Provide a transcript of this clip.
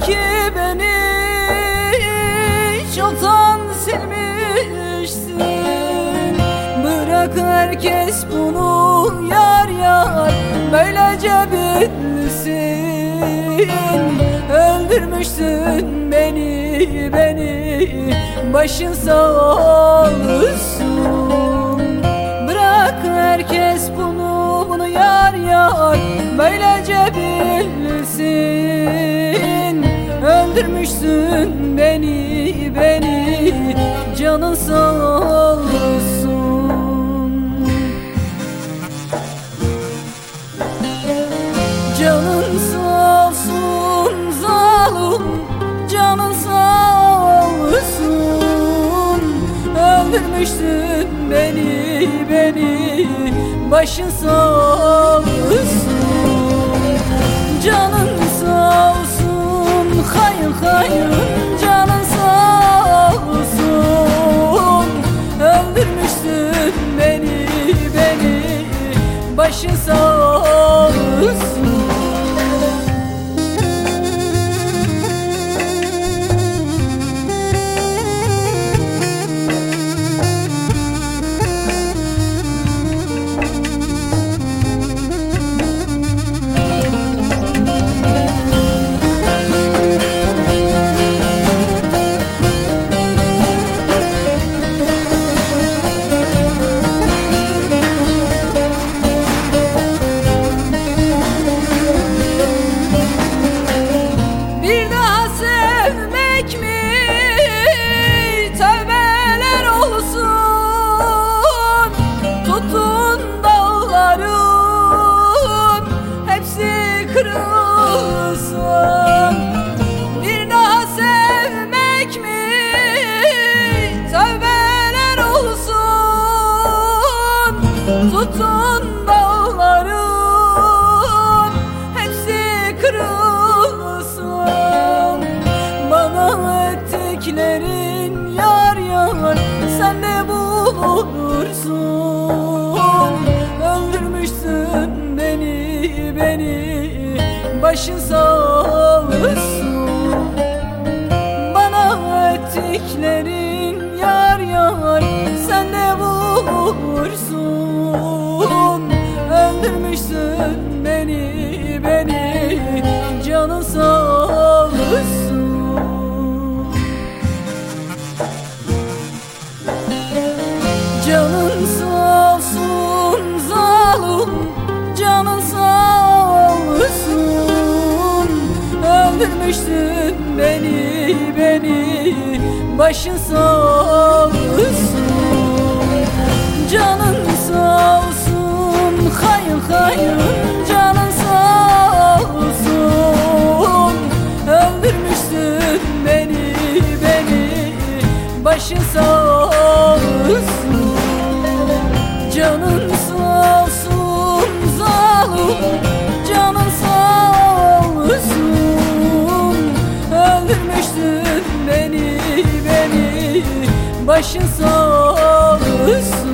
ki beni çoktan silmişsin. Bırak herkes bunu yar yar böylece bilsin. Öldürmüşsün beni, başın sağ olsun. Bırak herkes bunu yar yar böylece bilsin. Öldürmüşsün beni, canın sağ olsun. Canın sağ olsun zalim, canın sağ olsun. Öldürmüşsün beni, başın sağ olsun. Canın sağ olsun, hayır canın sağ olsun. Öldürmüşsün beni, başın sağ olsun. Kırılsın. Bir daha sevmek mi? Tövbeler olsun. Tutun dağların hepsi kırılsın. Bana ettiklerin yar yar sen de bulursun. Öldürmüşsün beni, başın sağ olsun. Bana ettiklerin yar yar sen de vurursun. Öldürmüşsün beni, canın sağ olsun. Canın sağ olsun zalim, canın sağ olsun. Öldürmüşsün beni, başın sağ olsun. Canın sağ olsun, hayır canın sağ olsun. Öldürmüşsün beni, başın sağ olsun. Canın sağ olsun zalim, canın sağ olsun. Öldürmüşsün beni, başın sağ olsun.